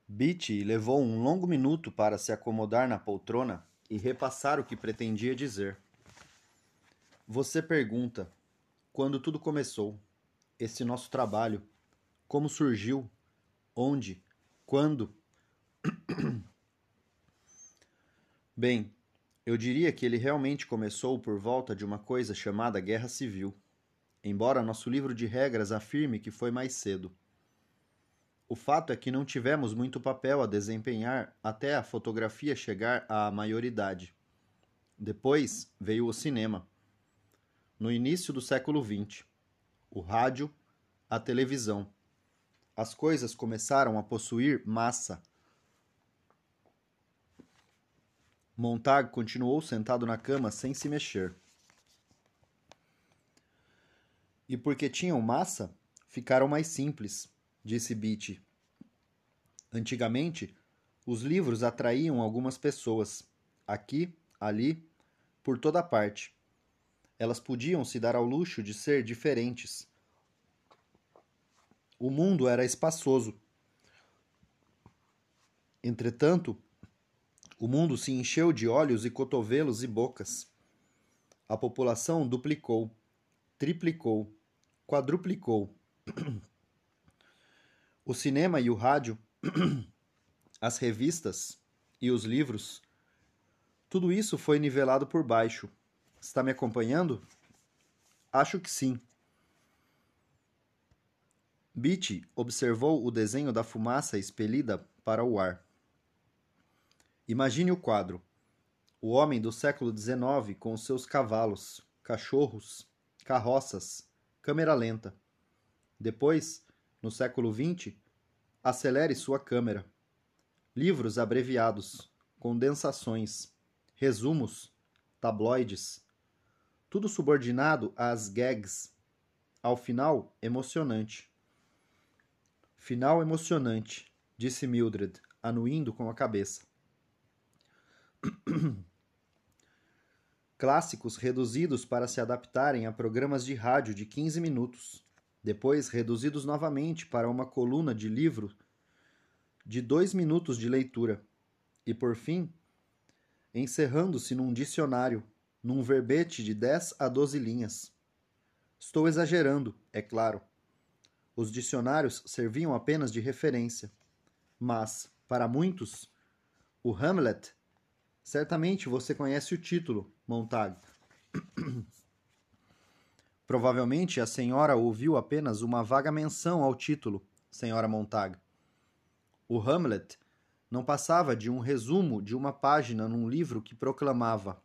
Beatty levou um longo minuto para se acomodar na poltrona e repassar o que pretendia dizer. Você pergunta, quando tudo começou, esse nosso trabalho, como surgiu, onde, quando? Bem, eu diria que ele realmente começou por volta de uma coisa chamada Guerra Civil, embora nosso livro de regras afirme que foi mais cedo. O fato é que não tivemos muito papel a desempenhar até a fotografia chegar à maioridade. Depois veio o cinema. No início do século XX, o rádio, a televisão. As coisas começaram a possuir massa. Montag continuou sentado na cama sem se mexer. E porque tinham massa, ficaram mais simples, disse Beatty. Antigamente, os livros atraíam algumas pessoas, aqui, ali, por toda parte. Elas podiam se dar ao luxo de ser diferentes. O mundo era espaçoso. Entretanto, o mundo se encheu de olhos e cotovelos e bocas. A população duplicou, triplicou, quadruplicou. O cinema e o rádio, as revistas e os livros, tudo isso foi nivelado por baixo. Está me acompanhando? Acho que sim. Beatty observou o desenho da fumaça expelida para o ar. Imagine o quadro. O homem do século XIX com os seus cavalos, cachorros, carroças, câmera lenta. Depois, no século XX, acelere sua câmera. Livros abreviados, condensações, resumos, tabloides. Tudo subordinado às gags. Ao final, emocionante. Final emocionante, disse Mildred, anuindo com a cabeça. Clássicos reduzidos para se adaptarem a programas de rádio de 15 minutos, depois reduzidos novamente para uma coluna de livro de 2 minutos de leitura, e por fim, encerrando-se num dicionário, num verbete de 10 a 12 linhas. Estou exagerando, é claro. Os dicionários serviam apenas de referência, mas, para muitos, o Hamlet. Certamente você conhece o título, Montag. Provavelmente a senhora ouviu apenas uma vaga menção ao título, senhora Montag. O Hamlet não passava de um resumo de uma página num livro que proclamava: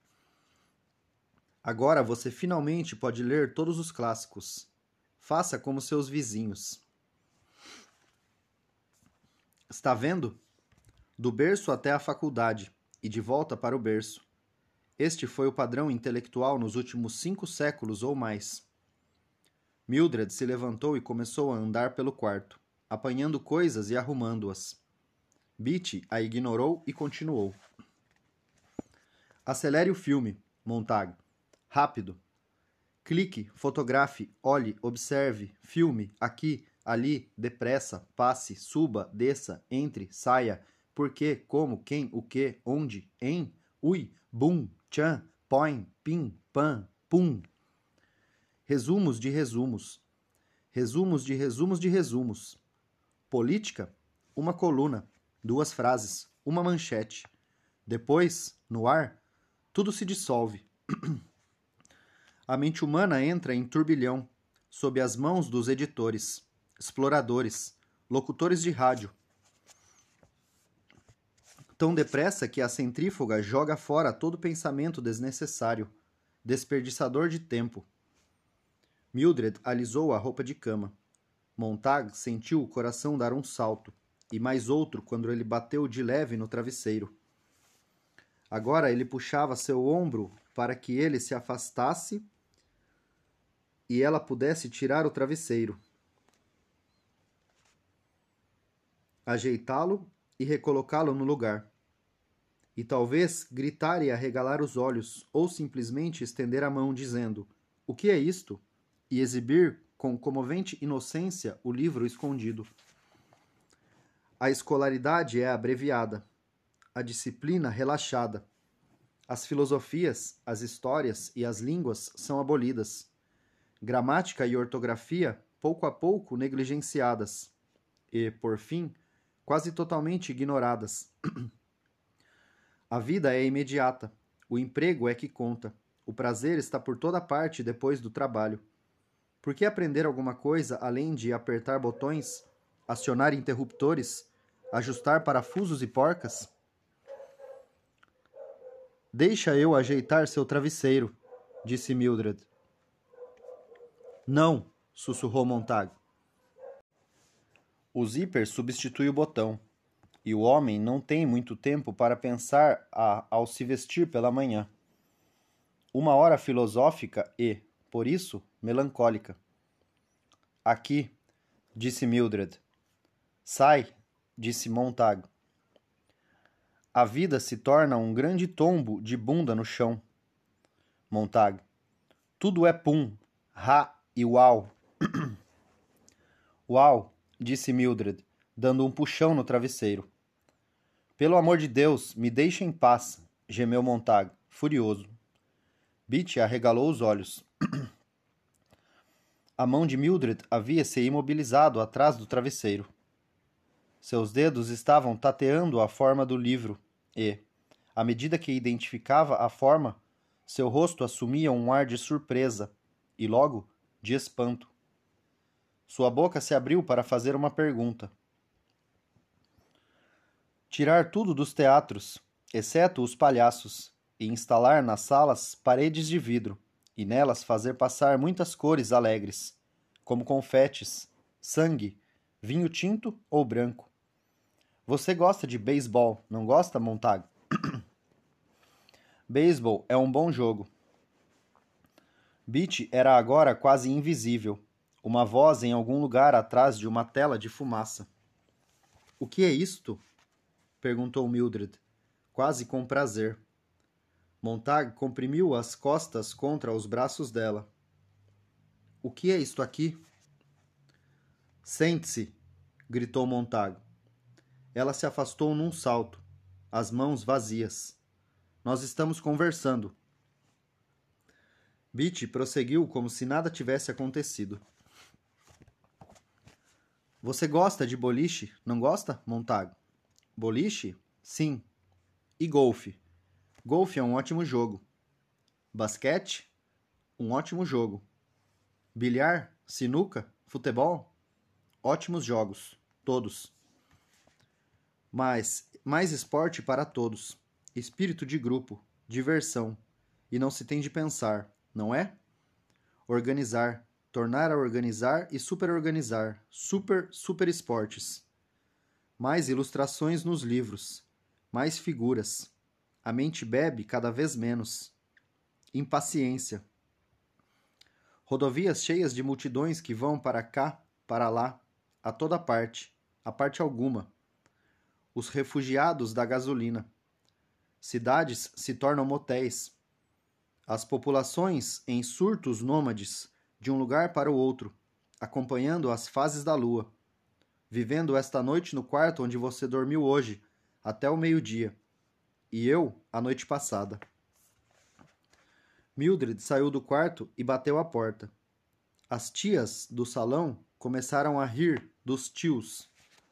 agora você finalmente pode ler todos os clássicos. Faça como seus vizinhos. Está vendo? Do berço até a faculdade e de volta para o berço. Este foi o padrão intelectual nos últimos 5 séculos ou mais. Mildred se levantou e começou a andar pelo quarto, apanhando coisas e arrumando-as. Beatty a ignorou e continuou. Acelere o filme, Montag. Rápido. Clique, fotografe, olhe, observe, filme, aqui, ali, depressa, passe, suba, desça, entre, saia, por quê, como, quem, o que, onde, em, ui, bum, tchan, põe, pim, pam, pum. Resumos de resumos. Resumos de resumos de resumos. Política, uma coluna, 2 frases, uma manchete. Depois, no ar, tudo se dissolve. A mente humana entra em turbilhão, sob as mãos dos editores, exploradores, locutores de rádio. Tão depressa que a centrífuga joga fora todo pensamento desnecessário, desperdiçador de tempo. Mildred alisou a roupa de cama. Montag sentiu o coração dar um salto, e mais outro quando ele bateu de leve no travesseiro. Agora ele puxava seu ombro para que ele se afastasse e ela pudesse tirar o travesseiro, ajeitá-lo e recolocá-lo no lugar. E talvez gritar e arregalar os olhos, ou simplesmente estender a mão dizendo: "O que é isto?" e exibir com comovente inocência o livro escondido. A escolaridade é abreviada, a disciplina relaxada. As filosofias, as histórias e as línguas são abolidas. Gramática e ortografia, pouco a pouco, negligenciadas. E, por fim, quase totalmente ignoradas. A vida é imediata. O emprego é que conta. O prazer está por toda parte depois do trabalho. Por que aprender alguma coisa além de apertar botões, acionar interruptores, ajustar parafusos e porcas? Deixa eu ajeitar seu travesseiro, disse Mildred. Não, sussurrou Montague. O zíper substitui o botão, e o homem não tem muito tempo para pensar ao se vestir pela manhã. Uma hora filosófica e, por isso, melancólica. Aqui, disse Mildred. Sai, disse Montague. A vida se torna um grande tombo de bunda no chão. Montague. Tudo é pum, rá e uau. Uau, disse Mildred, dando um puxão no travesseiro. Pelo amor de Deus, me deixe em paz, gemeu Montague, furioso. Beatty arregalou os olhos. A mão de Mildred havia se imobilizado atrás do travesseiro. Seus dedos estavam tateando a forma do livro e, à medida que identificava a forma, seu rosto assumia um ar de surpresa e, logo, de espanto. Sua boca se abriu para fazer uma pergunta. Tirar tudo dos teatros, exceto os palhaços, e instalar nas salas paredes de vidro, e nelas fazer passar muitas cores alegres, como confetes, sangue, vinho tinto ou branco. Você gosta de beisebol, não gosta, Montague? Beisebol é um bom jogo. Beatty era agora quase invisível, uma voz em algum lugar atrás de uma tela de fumaça. O que é isto? Perguntou Mildred, quase com prazer. Montague comprimiu as costas contra os braços dela. O que é isto aqui? Sente-se, gritou Montague. Ela se afastou num salto, as mãos vazias. Nós estamos conversando. Beatty prosseguiu como se nada tivesse acontecido. Você gosta de boliche, não gosta, Montague? Boliche? Sim. E golfe? Golfe é um ótimo jogo. Basquete? Um ótimo jogo. Bilhar? Sinuca? Futebol? Ótimos jogos. Todos. Mas mais esporte para todos. Espírito de grupo. Diversão. E não se tem de pensar, não é? Organizar. Tornar a organizar e superorganizar. Super esportes. Mais ilustrações nos livros. Mais figuras. A mente bebe cada vez menos. Impaciência. Rodovias cheias de multidões que vão para cá, para lá, a toda parte, a parte alguma. Os refugiados da gasolina. Cidades se tornam motéis. As populações em surtos nômades, de um lugar para o outro, acompanhando as fases da lua. Vivendo esta noite no quarto onde você dormiu hoje, até o meio-dia. E eu, a noite passada. Mildred saiu do quarto e bateu à porta. As tias do salão começaram a rir dos tios.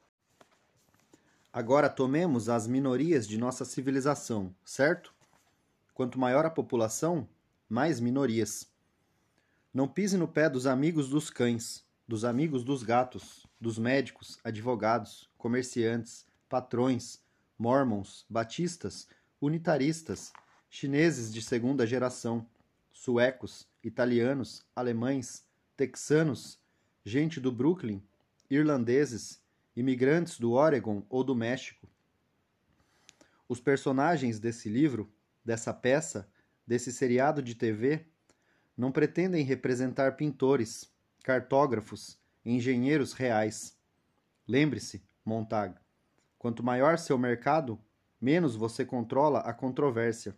Agora tomemos as minorias de nossa civilização, certo? Quanto maior a população, mais minorias. Não pise no pé dos amigos dos cães, dos amigos dos gatos, dos médicos, advogados, comerciantes, patrões, mormons, batistas, unitaristas, chineses de segunda geração, suecos, italianos, alemães, texanos, gente do Brooklyn, irlandeses, imigrantes do Oregon ou do México. Os personagens desse livro, dessa peça, desse seriado de TV, não pretendem representar pintores, cartógrafos, engenheiros reais. Lembre-se, Montague, quanto maior seu mercado, menos você controla a controvérsia.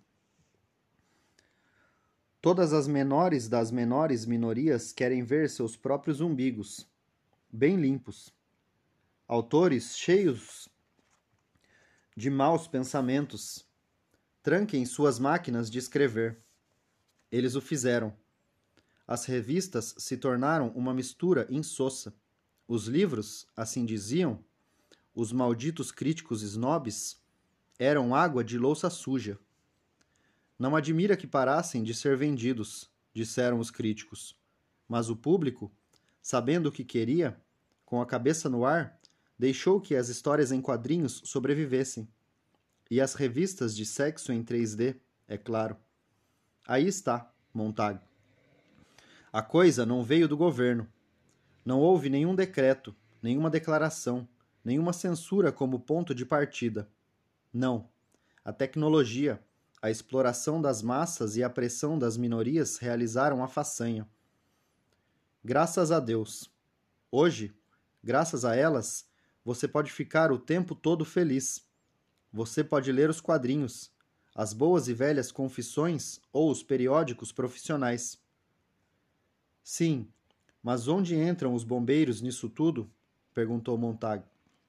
Todas as menores das menores minorias querem ver seus próprios umbigos, bem limpos. Autores cheios de maus pensamentos, tranquem suas máquinas de escrever. Eles o fizeram. As revistas se tornaram uma mistura insossa. Os livros, assim diziam, os malditos críticos snobs, eram água de louça suja. Não admira que parassem de ser vendidos, disseram os críticos. Mas o público, sabendo o que queria, com a cabeça no ar, deixou que as histórias em quadrinhos sobrevivessem. E as revistas de sexo em 3D, é claro. Aí está, Montag. A coisa não veio do governo. Não houve nenhum decreto, nenhuma declaração, nenhuma censura como ponto de partida. Não. A tecnologia, a exploração das massas e a pressão das minorias realizaram a façanha. Graças a Deus. Hoje, graças a elas, você pode ficar o tempo todo feliz. Você pode ler os quadrinhos, as boas e velhas confissões ou os periódicos profissionais. Sim, mas onde entram os bombeiros nisso tudo? Perguntou Montag.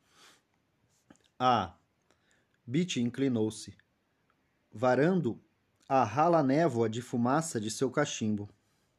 Ah, Beatty inclinou-se, varando a rala névoa de fumaça de seu cachimbo.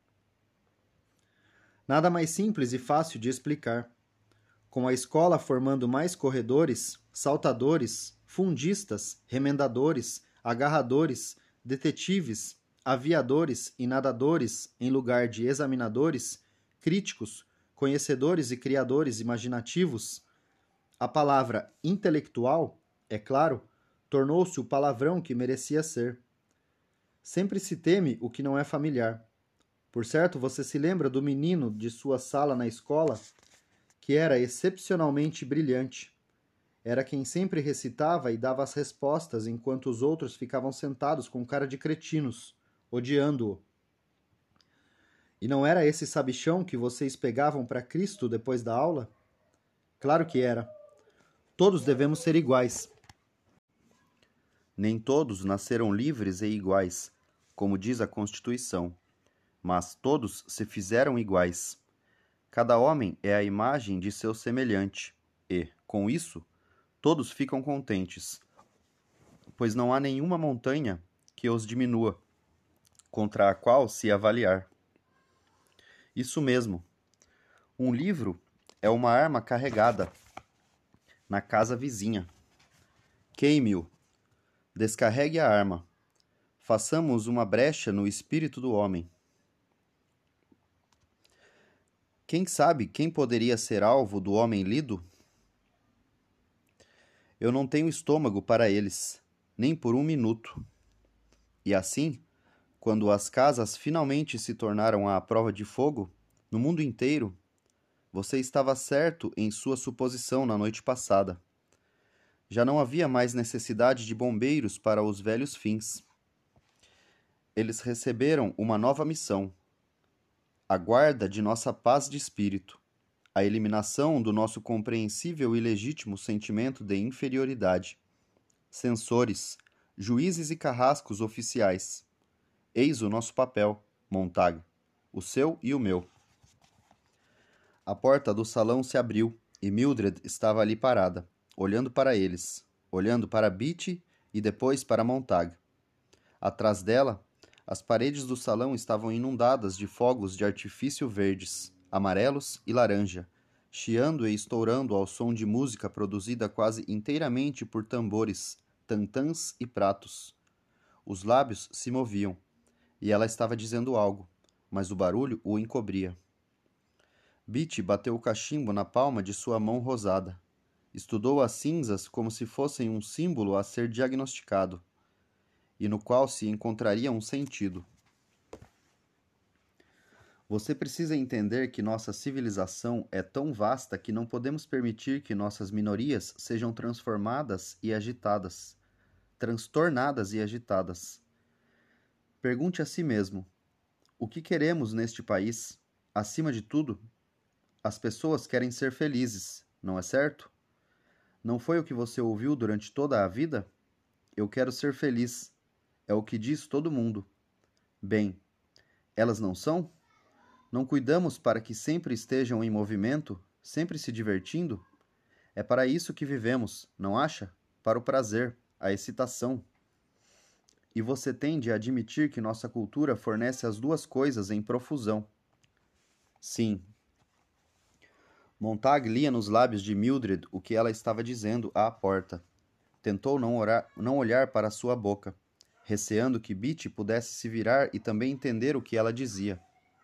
Nada mais simples e fácil de explicar. Com a escola formando mais corredores, saltadores, fundistas, remendadores, agarradores, detetives, aviadores e nadadores em lugar de examinadores, críticos, conhecedores e criadores imaginativos, a palavra intelectual, é claro, tornou-se o palavrão que merecia ser. Sempre se teme o que não é familiar. Por certo, você se lembra do menino de sua sala na escola, que era excepcionalmente brilhante. Era quem sempre recitava e dava as respostas enquanto os outros ficavam sentados com cara de cretinos, odiando-o. E não era esse sabichão que vocês pegavam para Cristo depois da aula? Claro que era. Todos devemos ser iguais. Nem todos nasceram livres e iguais, como diz a Constituição, mas todos se fizeram iguais. Cada homem é a imagem de seu semelhante, e, com isso, todos ficam contentes, pois não há nenhuma montanha que os diminua, contra a qual se avaliar. Isso mesmo. Um livro é uma arma carregada na casa vizinha. Queime-o. Descarregue a arma. Façamos uma brecha no espírito do homem. Quem sabe quem poderia ser alvo do homem lido? Eu não tenho estômago para eles, nem por um minuto. E assim, quando as casas finalmente se tornaram à prova de fogo, no mundo inteiro, você estava certo em sua suposição na noite passada. Já não havia mais necessidade de bombeiros para os velhos fins. Eles receberam uma nova missão: a guarda de nossa paz de espírito, a eliminação do nosso compreensível e legítimo sentimento de inferioridade. Censores, juízes e carrascos oficiais. Eis o nosso papel, Montag, o seu e o meu. A porta do salão se abriu e Mildred estava ali parada, olhando para eles, olhando para Beatty e depois para Montag. Atrás dela, as paredes do salão estavam inundadas de fogos de artifício verdes, amarelos e laranja, chiando e estourando ao som de música produzida quase inteiramente por tambores, tantãs e pratos. Os lábios se moviam, e ela estava dizendo algo, mas o barulho o encobria. Beatty bateu o cachimbo na palma de sua mão rosada. Estudou as cinzas como se fossem um símbolo a ser diagnosticado, e no qual se encontraria um sentido. Você precisa entender que nossa civilização é tão vasta que não podemos permitir que nossas minorias sejam transformadas e agitadas, transtornadas e agitadas. Pergunte a si mesmo: o que queremos neste país? Acima de tudo, as pessoas querem ser felizes, não é certo? Não foi o que você ouviu durante toda a vida? Eu quero ser feliz. É o que diz todo mundo. Bem, elas não são? Não cuidamos para que sempre estejam em movimento, sempre se divertindo? É para isso que vivemos, não acha? Para o prazer, a excitação. E você tende a admitir que nossa cultura fornece as duas coisas em profusão. Sim. Montag lia nos lábios de Mildred o que ela estava dizendo à porta. Tentou não olhar para sua boca, receando que Beatty pudesse se virar e também entender o que ela dizia.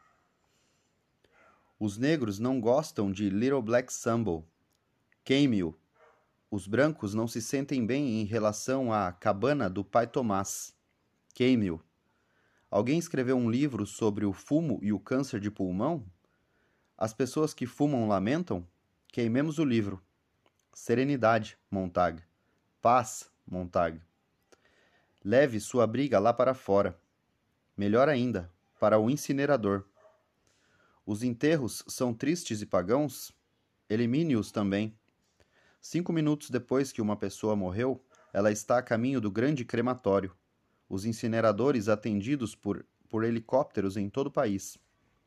Os negros não gostam de Little Black Sambo. Queime-o. Os brancos não se sentem bem em relação à cabana do pai Tomás. Queime-o. Alguém escreveu um livro sobre o fumo e o câncer de pulmão? As pessoas que fumam lamentam? Queimemos o livro. Serenidade, Montag. Paz, Montag. Leve sua briga lá para fora. Melhor ainda, para o incinerador. Os enterros são tristes e pagãos? Elimine-os também. 5 minutos depois que uma pessoa morreu, ela está a caminho do grande crematório. Os incineradores atendidos por helicópteros em todo o país.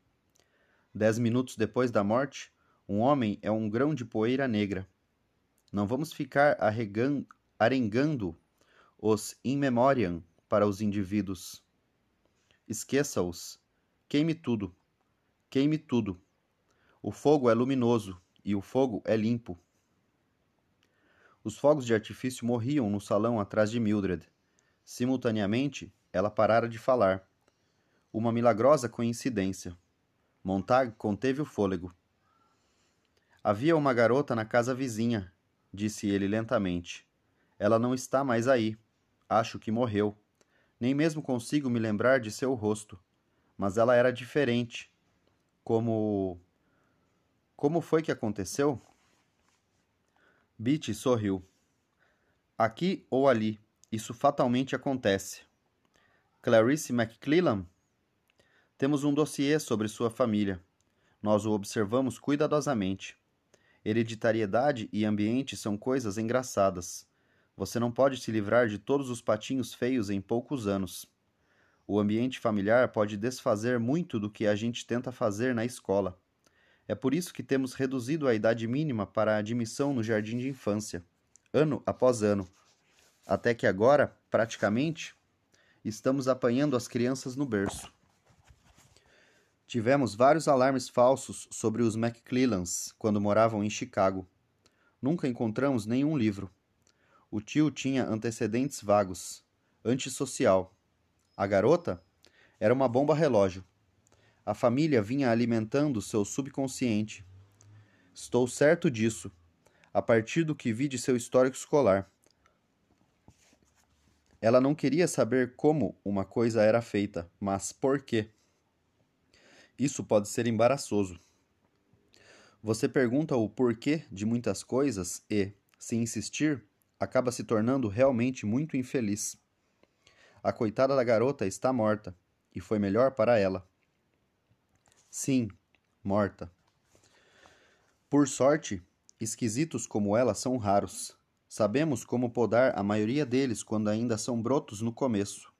10 minutos depois da morte, um homem é um grão de poeira negra. Não vamos ficar arengando os in memoriam para os indivíduos. Esqueça-os. Queime tudo. Queime tudo. O fogo é luminoso e o fogo é limpo. Os fogos de artifício morriam no salão atrás de Mildred. Simultaneamente, ela parara de falar. Uma milagrosa coincidência. Montag conteve o fôlego. Havia uma garota na casa vizinha, disse ele lentamente. Ela não está mais aí. Acho que morreu. Nem mesmo consigo me lembrar de seu rosto. Mas ela era diferente. Como foi que aconteceu? Beatty sorriu. Aqui ou ali, isso fatalmente acontece. Clarice McClellan? Temos um dossiê sobre sua família. Nós o observamos cuidadosamente. Hereditariedade e ambiente são coisas engraçadas. Você não pode se livrar de todos os patinhos feios em poucos anos. O ambiente familiar pode desfazer muito do que a gente tenta fazer na escola. É por isso que temos reduzido a idade mínima para a admissão no jardim de infância, ano após ano, até que agora, praticamente, estamos apanhando as crianças no berço. Tivemos vários alarmes falsos sobre os McClellans quando moravam em Chicago. Nunca encontramos nenhum livro. O tio tinha antecedentes vagos. Antissocial. A garota? Era uma bomba relógio. A família vinha alimentando seu subconsciente. Estou certo disso, a partir do que vi de seu histórico escolar. Ela não queria saber como uma coisa era feita, mas por quê. Isso pode ser embaraçoso. Você pergunta o porquê de muitas coisas e, se insistir, acaba se tornando realmente muito infeliz. A coitada da garota está morta, e foi melhor para ela. Sim, morta. Por sorte, esquisitos como ela são raros. Sabemos como podar a maioria deles quando ainda são brotos no começo.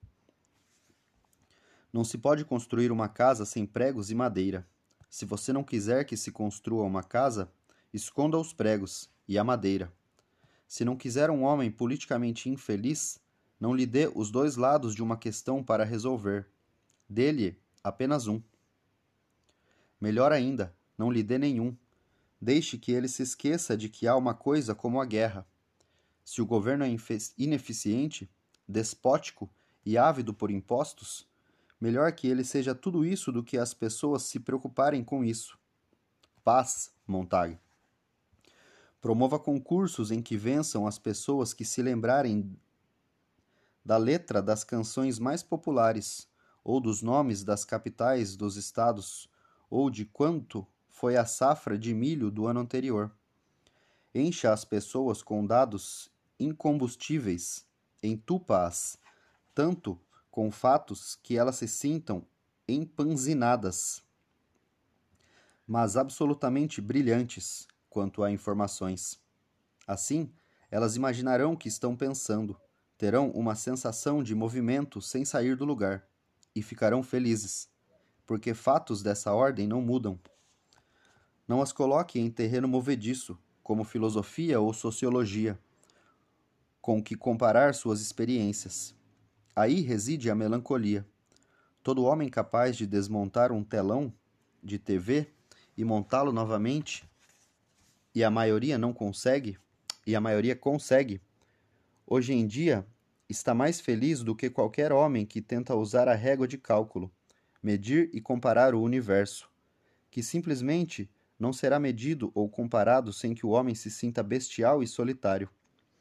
Não se pode construir uma casa sem pregos e madeira. Se você não quiser que se construa uma casa, esconda os pregos e a madeira. Se não quiser um homem politicamente infeliz, não lhe dê os dois lados de uma questão para resolver. Dê-lhe apenas um. Melhor ainda, não lhe dê nenhum. Deixe que ele se esqueça de que há uma coisa como a guerra. Se o governo é ineficiente, despótico e ávido por impostos, melhor que ele seja tudo isso do que as pessoas se preocuparem com isso. Paz, Montag. Promova concursos em que vençam as pessoas que se lembrarem da letra das canções mais populares, ou dos nomes das capitais dos estados, ou de quanto foi a safra de milho do ano anterior. Encha as pessoas com dados incombustíveis, entupa-as, tanto com fatos que elas se sintam empanzinadas, mas absolutamente brilhantes quanto a informações. Assim, elas imaginarão que estão pensando, terão uma sensação de movimento sem sair do lugar, e ficarão felizes, porque fatos dessa ordem não mudam. Não as coloque em terreno movediço, como filosofia ou sociologia, com que comparar suas experiências. Aí reside a melancolia. Todo homem capaz de desmontar um telão de TV e montá-lo novamente, e a maioria não consegue, e a maioria consegue, hoje em dia está mais feliz do que qualquer homem que tenta usar a régua de cálculo, medir e comparar o universo, que simplesmente não será medido ou comparado sem que o homem se sinta bestial e solitário.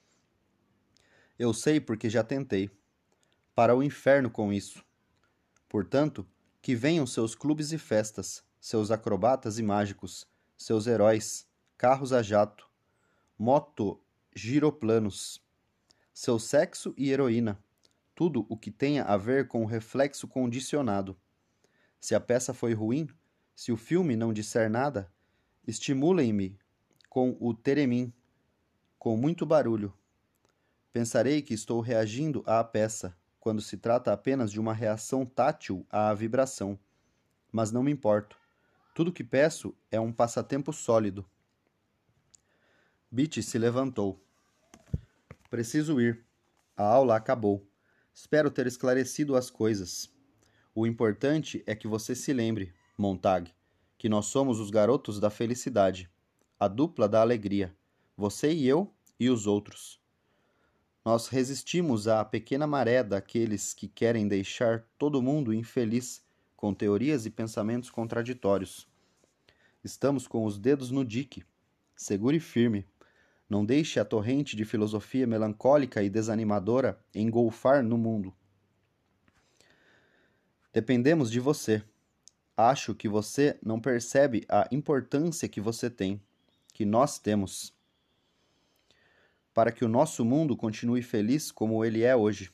Eu sei porque já tentei. Para o inferno com isso. Portanto, que venham seus clubes e festas, seus acrobatas e mágicos, seus heróis, carros a jato, giroplanos, seu sexo e heroína, tudo o que tenha a ver com o reflexo condicionado. Se a peça foi ruim, se o filme não disser nada, estimulem-me com o teremim, com muito barulho. Pensarei que estou reagindo à peça, quando se trata apenas de uma reação tátil à vibração. Mas não me importo. Tudo que peço é um passatempo sólido. Beatty se levantou. Preciso ir. A aula acabou. Espero ter esclarecido as coisas. O importante é que você se lembre, Montag, que nós somos os garotos da felicidade, a dupla da alegria, você e eu e os outros. Nós resistimos à pequena maré daqueles que querem deixar todo mundo infeliz com teorias e pensamentos contraditórios. Estamos com os dedos no dique. Segure firme. Não deixe a torrente de filosofia melancólica e desanimadora engolfar no mundo. Dependemos de você. Acho que você não percebe a importância que você tem, que nós temos, para que o nosso mundo continue feliz como ele é hoje.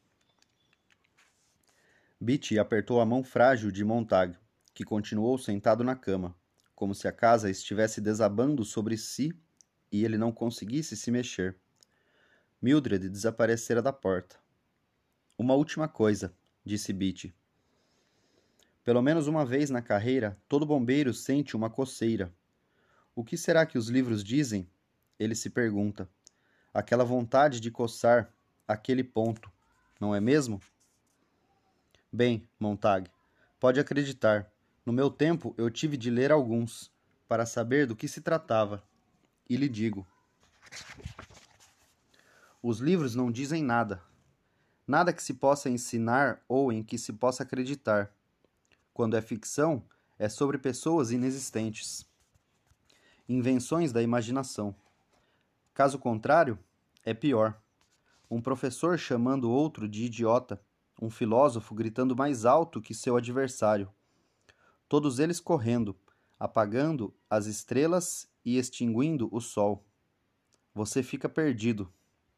Beatty apertou a mão frágil de Montag, que continuou sentado na cama, como se a casa estivesse desabando sobre si e ele não conseguisse se mexer. Mildred desaparecera da porta. Uma última coisa, disse Beatty. Pelo menos uma vez na carreira, todo bombeiro sente uma coceira. O que será que os livros dizem? Ele se pergunta. Aquela vontade de coçar, aquele ponto, não é mesmo? Bem, Montag, pode acreditar. No meu tempo eu tive de ler alguns, para saber do que se tratava. E lhe digo. Os livros não dizem nada. Nada que se possa ensinar ou em que se possa acreditar. Quando é ficção, é sobre pessoas inexistentes. Invenções da imaginação. Caso contrário, é pior. Um professor chamando outro de idiota, um filósofo gritando mais alto que seu adversário. Todos eles correndo, apagando as estrelas e extinguindo o sol. Você fica perdido.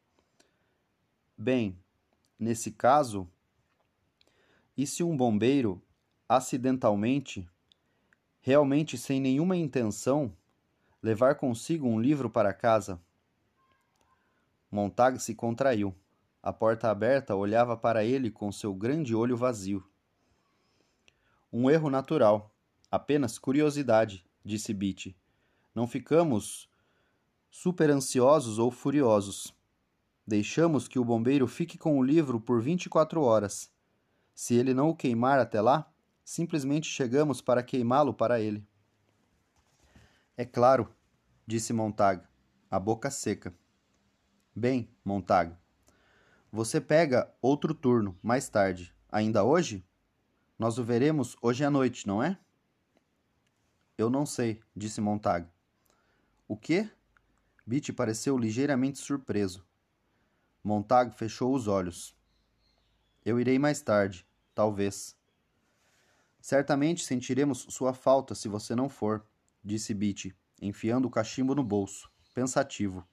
Bem, nesse caso, e se um bombeiro, acidentalmente, realmente sem nenhuma intenção, levar consigo um livro para casa? Montag se contraiu. A porta aberta olhava para ele com seu grande olho vazio. Um erro natural. Apenas curiosidade, disse Beatty. Não ficamos super-ansiosos ou furiosos. Deixamos que o bombeiro fique com o livro por 24 horas. Se ele não o queimar até lá, simplesmente chegamos para queimá-lo para ele. É claro, disse Montag, a boca seca. Bem, Montag, você pega outro turno, mais tarde. Ainda hoje? Nós o veremos hoje à noite, não é? Eu não sei, disse Montag. O quê? Beatty pareceu ligeiramente surpreso. Montag fechou os olhos. Eu irei mais tarde, talvez. Certamente sentiremos sua falta se você não for, disse Beatty, enfiando o cachimbo no bolso, pensativo.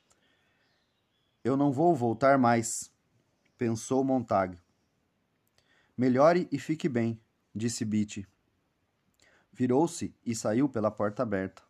Eu não vou voltar mais, pensou Montag. Melhore e fique bem, disse Beatty. Virou-se e saiu pela porta aberta.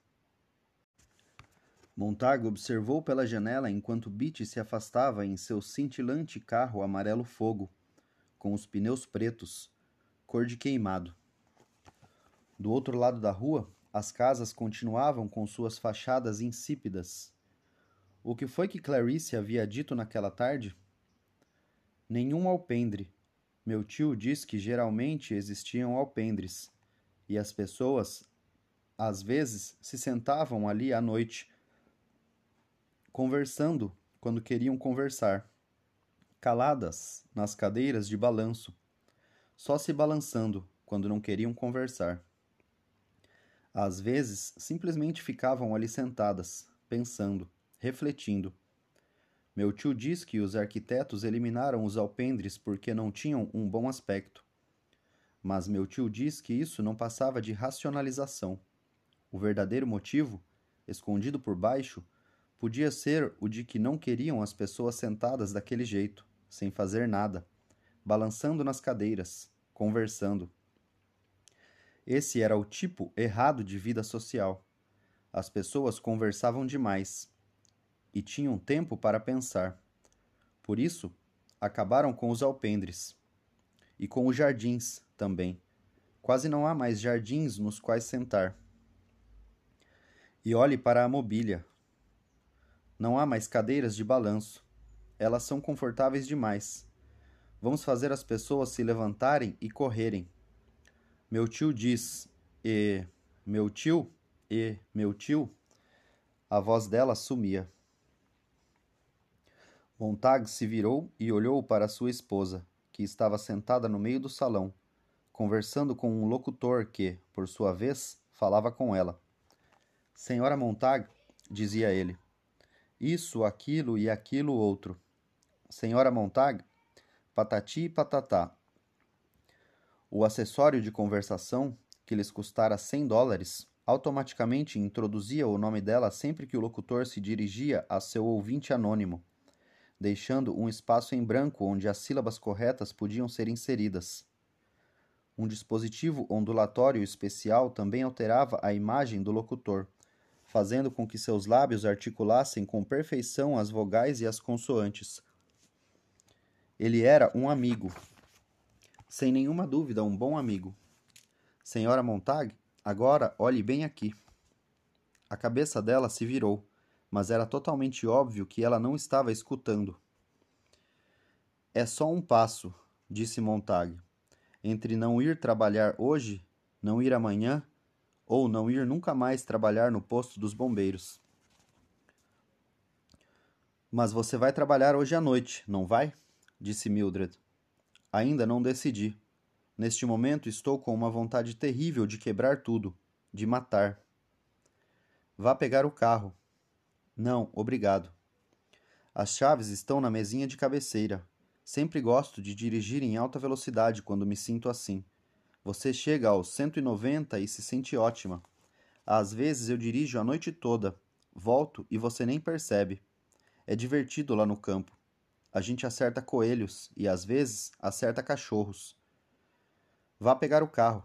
Montag observou pela janela enquanto Beatty se afastava em seu cintilante carro amarelo fogo, com os pneus pretos, cor de queimado. Do outro lado da rua, As casas continuavam com suas fachadas insípidas. O que foi que Clarice havia dito naquela tarde? Nenhum alpendre. Meu tio diz que geralmente existiam alpendres, e as pessoas, às vezes, se sentavam ali à noite, conversando quando queriam conversar, caladas nas cadeiras de balanço, só se balançando quando não queriam conversar. Às vezes, simplesmente ficavam ali sentadas, pensando, refletindo. Meu tio diz que os arquitetos eliminaram os alpendres porque não tinham um bom aspecto. Mas meu tio diz que isso não passava de racionalização. O verdadeiro motivo, escondido por baixo, podia ser o de que não queriam as pessoas sentadas daquele jeito, sem fazer nada, balançando nas cadeiras, conversando. Esse era o tipo errado de vida social. As pessoas conversavam demais e tinham tempo para pensar. Por isso, acabaram com os alpendres. E com os jardins também. Quase não há mais jardins nos quais sentar. E olhe para a mobília. Não há mais cadeiras de balanço. Elas são confortáveis demais. Vamos fazer as pessoas se levantarem e correrem. Meu tio diz, meu tio, meu tio. A voz dela sumia. Montag se virou e olhou para sua esposa, que estava sentada no meio do salão, conversando com um locutor que, por sua vez, falava com ela. Senhora Montag, dizia ele, isso, aquilo e aquilo outro. Senhora Montag, patati e patatá. O acessório de conversação, que lhes custara $100, automaticamente introduzia o nome dela sempre que o locutor se dirigia a seu ouvinte anônimo, deixando um espaço em branco onde as sílabas corretas podiam ser inseridas. Um dispositivo ondulatório especial também alterava a imagem do locutor, fazendo com que seus lábios articulassem com perfeição as vogais e as consoantes. Ele era um amigo. Sem nenhuma dúvida, um bom amigo. Senhora Montag, agora olhe bem aqui. A cabeça dela se virou, mas era totalmente óbvio que ela não estava escutando. É só um passo, disse Montag, entre não ir trabalhar hoje, não ir amanhã, ou não ir nunca mais trabalhar no posto dos bombeiros. Mas você vai trabalhar hoje à noite, não vai? Disse Mildred. Ainda não decidi. Neste momento estou com uma vontade terrível de quebrar tudo, de matar. Vá pegar o carro. Não, obrigado. As chaves estão na mesinha de cabeceira. Sempre gosto de dirigir em alta velocidade quando me sinto assim. Você chega aos 190 e se sente ótima. Às vezes eu dirijo a noite toda. Volto e você nem percebe. É divertido lá no campo. A gente acerta coelhos e, às vezes, acerta cachorros. Vá pegar o carro.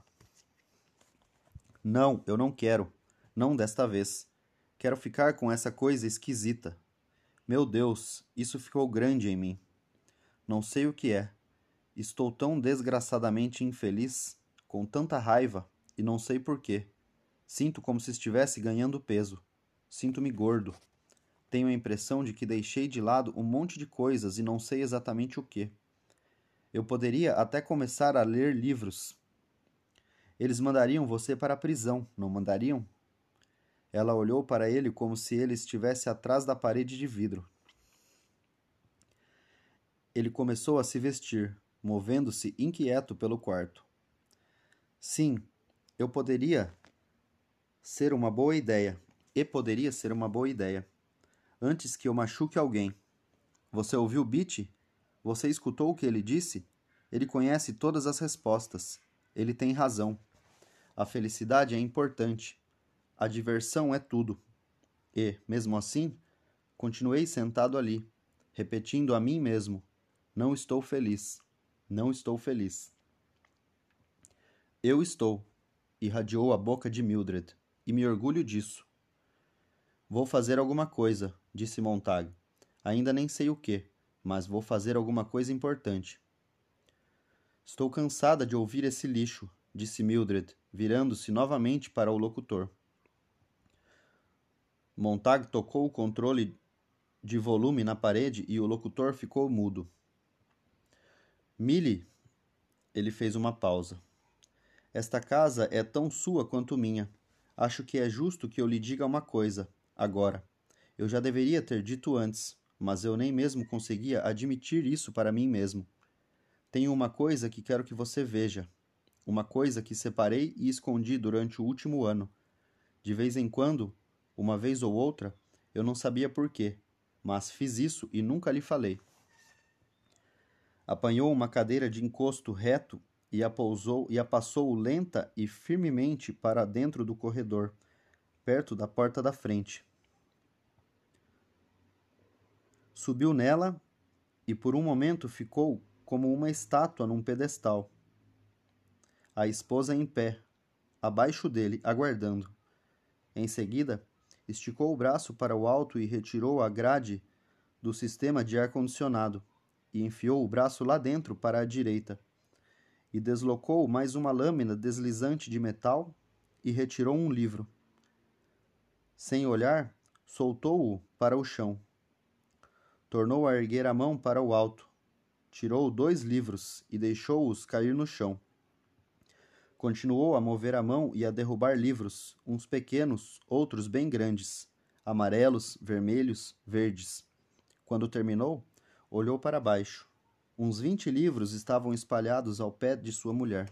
Não, eu não quero. Não desta vez. Quero ficar com essa coisa esquisita. Meu Deus, isso ficou grande em mim. Não sei o que é. Estou tão desgraçadamente infeliz, com tanta raiva, e não sei por quê. Sinto como se estivesse ganhando peso. Sinto-me gordo. Tenho a impressão de que deixei de lado um monte de coisas e não sei exatamente o que. Eu poderia até começar a ler livros. Eles mandariam você para a prisão, não mandariam? Ela olhou para ele como se ele estivesse atrás da parede de vidro. Ele começou a se vestir, movendo-se inquieto pelo quarto. Sim, eu poderia ser uma boa ideia. E poderia ser uma boa ideia. Antes que eu machuque alguém. Você ouviu Beatty? Você escutou o que ele disse? Ele conhece todas as respostas. Ele tem razão. A felicidade é importante. A diversão é tudo. E, mesmo assim, continuei sentado ali, repetindo a mim mesmo: não estou feliz. Não estou feliz. Eu estou, irradiou a boca de Mildred, e me orgulho disso. Vou fazer alguma coisa, disse Montag. Ainda nem sei o que, mas vou fazer alguma coisa importante. Estou cansada de ouvir esse lixo, disse Mildred, virando-se novamente para o locutor. Montag tocou o controle de volume na parede e o locutor ficou mudo. Millie, ele fez uma pausa. Esta casa é tão sua quanto minha. Acho que é justo que eu lhe diga uma coisa, agora. Eu já deveria ter dito antes, mas eu nem mesmo conseguia admitir isso para mim mesmo. Tenho uma coisa que quero que você veja. Uma coisa que separei e escondi durante o último ano. De vez em quando, uma vez ou outra, eu não sabia por quê, mas fiz isso e nunca lhe falei. Apanhou uma cadeira de encosto reto e a passou lenta e firmemente para dentro do corredor, perto da porta da frente. Subiu nela e por um momento ficou como uma estátua num pedestal. A esposa em pé, abaixo dele, aguardando. Em seguida, esticou o braço para o alto e retirou a grade do sistema de ar-condicionado e enfiou o braço lá dentro para a direita. E deslocou mais uma lâmina deslizante de metal e retirou um livro. Sem olhar, soltou-o para o chão. Tornou a erguer a mão para o alto. Tirou 2 livros e deixou-os cair no chão. Continuou a mover a mão e a derrubar livros, uns pequenos, outros bem grandes, amarelos, vermelhos, verdes. Quando terminou, olhou para baixo. Uns 20 livros estavam espalhados ao pé de sua mulher.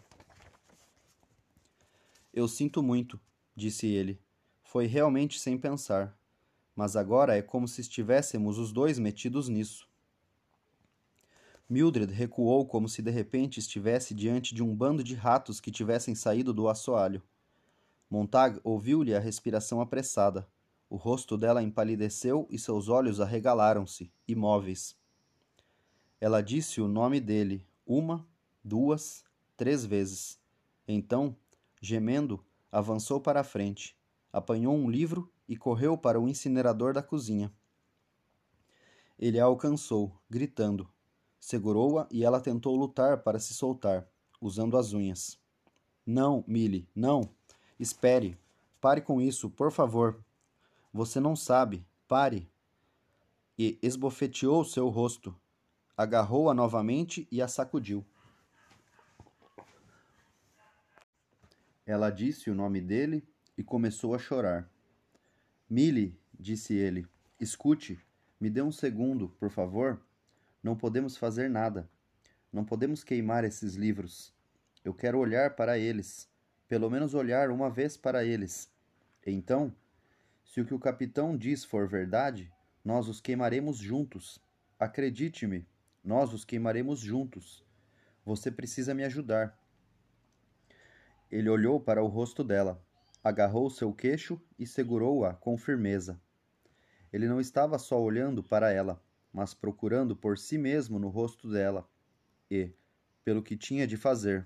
Eu sinto muito, disse ele. Foi realmente sem pensar. Mas agora é como se estivéssemos os dois metidos nisso. Mildred recuou como se de repente estivesse diante de um bando de ratos que tivessem saído do assoalho. Montag ouviu-lhe a respiração apressada. O rosto dela empalideceu e seus olhos arregalaram-se, imóveis. Ela disse o nome dele 1, 2, 3 vezes. Então, gemendo, avançou para a frente, apanhou um livro e correu para o incinerador da cozinha. Ele a alcançou, gritando. Segurou-a e ela tentou lutar para se soltar, usando as unhas. Não, Millie, não. Espere. Pare com isso, por favor. Você não sabe. Pare. E esbofeteou seu rosto. Agarrou-a novamente e a sacudiu. Ela disse o nome dele e começou a chorar. Millie, disse ele, escute, me dê um segundo, por favor. Não podemos fazer nada. Não podemos queimar esses livros. Eu quero olhar para eles. Pelo menos olhar uma vez para eles. Então, se o que o capitão diz for verdade, nós os queimaremos juntos. Acredite-me, nós os queimaremos juntos. Você precisa me ajudar. Ele olhou para o rosto dela, agarrou seu queixo e segurou-a com firmeza. Ele não estava só olhando para ela, mas procurando por si mesmo no rosto dela, e, pelo que tinha de fazer.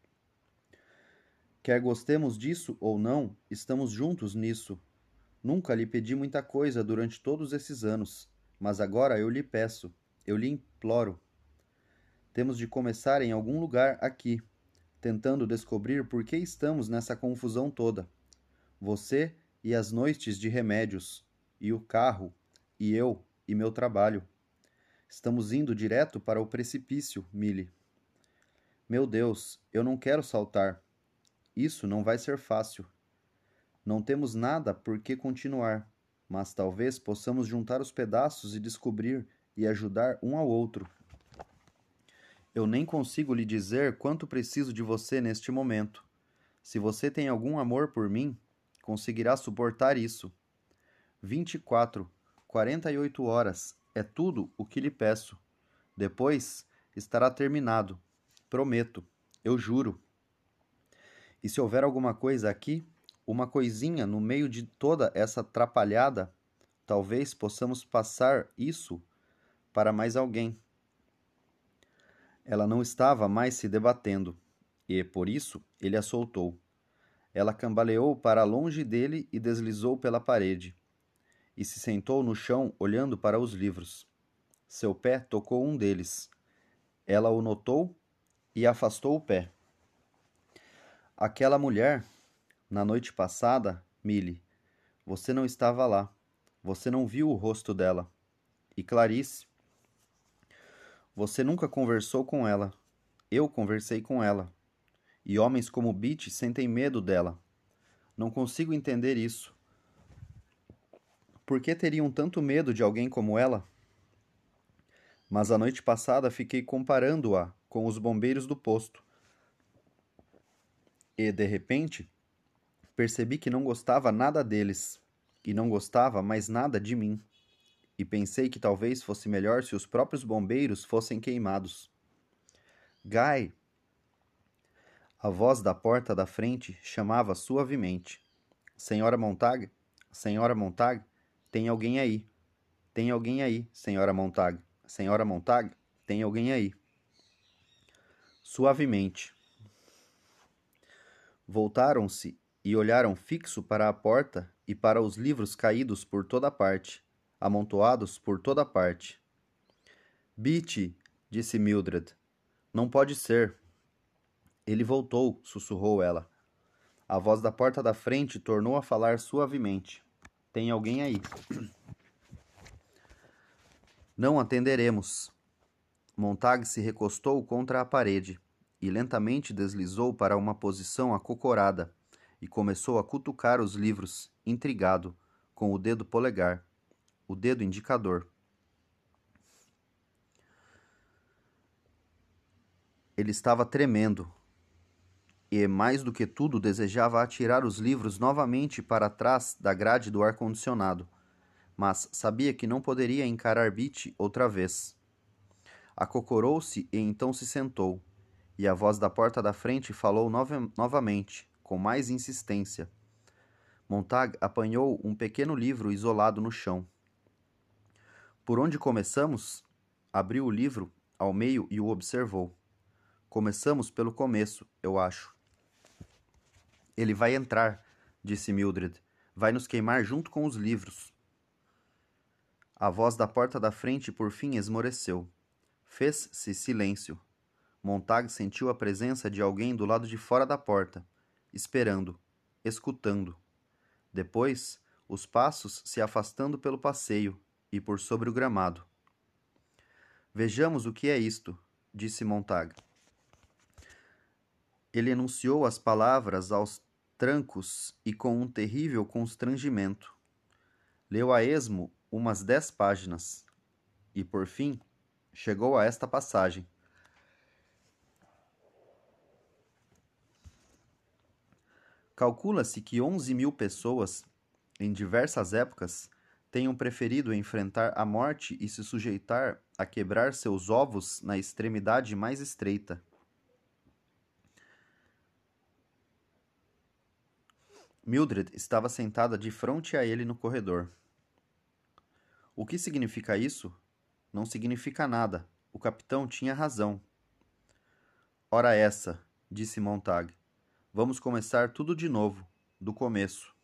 Quer gostemos disso ou não, estamos juntos nisso. Nunca lhe pedi muita coisa durante todos esses anos, mas agora eu lhe peço, eu lhe imploro. Temos de começar em algum lugar aqui, tentando descobrir por que estamos nessa confusão toda. Você e as noites de remédios, e o carro, e eu, e meu trabalho. Estamos indo direto para o precipício, Millie. Meu Deus, eu não quero saltar. Isso não vai ser fácil. Não temos nada por que continuar, mas talvez possamos juntar os pedaços e descobrir e ajudar um ao outro. Eu nem consigo lhe dizer quanto preciso de você neste momento. Se você tem algum amor por mim, conseguirá suportar isso. 24, 48 horas é tudo o que lhe peço. Depois estará terminado. Prometo. Eu juro. E se houver alguma coisa aqui, uma coisinha no meio de toda essa atrapalhada, talvez possamos passar isso para mais alguém. Ela não estava mais se debatendo, e, por isso, ele a soltou. Ela cambaleou para longe dele e deslizou pela parede, e se sentou no chão olhando para os livros. Seu pé tocou um deles. Ela o notou e afastou o pé. Aquela mulher, na noite passada, Milly, você não estava lá. Você não viu o rosto dela. E Clarice, você nunca conversou com ela. Eu conversei com ela. E homens como Beat sentem medo dela. Não consigo entender isso. Por que teriam tanto medo de alguém como ela? Mas a noite passada fiquei comparando-a com os bombeiros do posto. E, de repente, percebi que não gostava nada deles. E não gostava mais nada de mim. E pensei que talvez fosse melhor se os próprios bombeiros fossem queimados. Guy! A voz da porta da frente chamava suavemente. Senhora Montag? Senhora Montag? Tem alguém aí. Tem alguém aí, senhora Montag. Senhora Montag? Tem alguém aí. Suavemente. Voltaram-se e olharam fixo para a porta e para os livros caídos por toda parte, amontoados por toda parte. Beatty, disse Mildred. Não pode ser. Ele voltou, sussurrou ela. A voz da porta da frente tornou a falar suavemente. Tem alguém aí. Não atenderemos. Montag se recostou contra a parede e lentamente deslizou para uma posição acocorada e começou a cutucar os livros, intrigado, com o dedo polegar, o dedo indicador. Ele estava tremendo e, mais do que tudo, desejava atirar os livros novamente para trás da grade do ar-condicionado, mas sabia que não poderia encarar Beatty outra vez. Acocorou-se e então se sentou, e a voz da porta da frente falou novamente, com mais insistência. Montag apanhou um pequeno livro isolado no chão. Por onde começamos? Abriu o livro ao meio e o observou. Começamos pelo começo, eu acho. Ele vai entrar, disse Mildred. Vai nos queimar junto com os livros. A voz da porta da frente por fim esmoreceu. Fez-se silêncio. Montag sentiu a presença de alguém do lado de fora da porta, esperando, escutando. Depois, os passos se afastando pelo passeio e por sobre o gramado. Vejamos o que é isto, disse Montag. Ele enunciou as palavras aos trancos e com um terrível constrangimento. Leu a esmo umas 10 páginas e, por fim, chegou a esta passagem. Calcula-se que 11.000 pessoas, em diversas épocas, tenham preferido enfrentar a morte e se sujeitar a quebrar seus ovos na extremidade mais estreita. Mildred estava sentada de frente a ele no corredor. O que significa isso? Não significa nada. O capitão tinha razão. Ora essa, disse Montag. Vamos começar tudo de novo, do começo.